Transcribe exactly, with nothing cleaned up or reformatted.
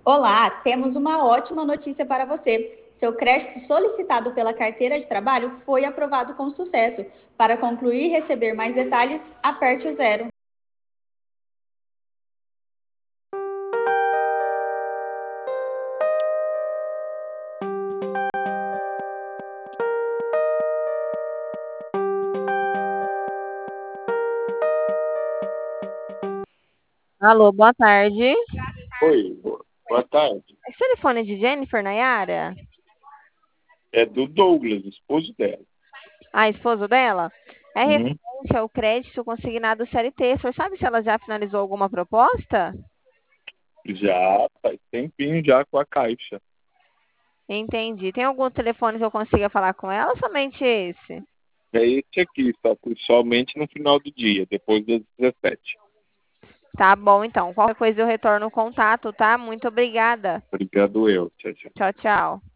Olá, temos uma ótima notícia para você. Seu crédito solicitado pela carteira de trabalho foi aprovado com sucesso. Para concluir e receber mais detalhes, aperte o zero. Alô, boa tarde. Oi, boa boa tarde. Esse telefone de Jennifer Nayara? É do Douglas, esposo dela. A esposa dela? É Uhum. referente ao crédito consignado C L T. O senhor sabe se ela já finalizou alguma proposta? Já faz tempinho já com a Caixa. Entendi. Tem algum telefone que eu consiga falar com ela ou somente esse? É esse aqui, só que somente no final do dia, depois das dezessete. Tá bom, então. Qualquer coisa eu retorno o contato, tá? Muito obrigada. Obrigado eu. Tchau, tchau. Tchau, tchau.